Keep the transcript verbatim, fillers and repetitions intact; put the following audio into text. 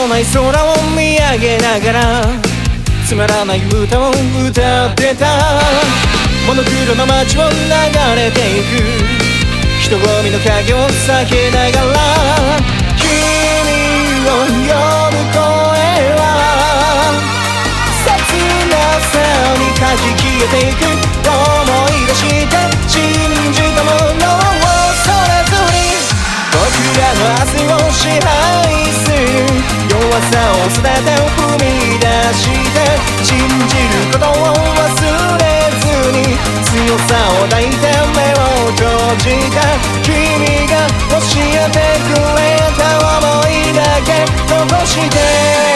のない空を見上げながらつまらない歌を歌ってた。モノクロの街を流れていく人混みの影を避けながら君を呼ぶ声は切なさにかき消えていく。思い出して信じたものを恐れずに僕らの明日を支配する弱さを捨てて踏み出して信じることを忘れずに強さを抱いて目を閉じた。君が教えてくれた想いだけ残して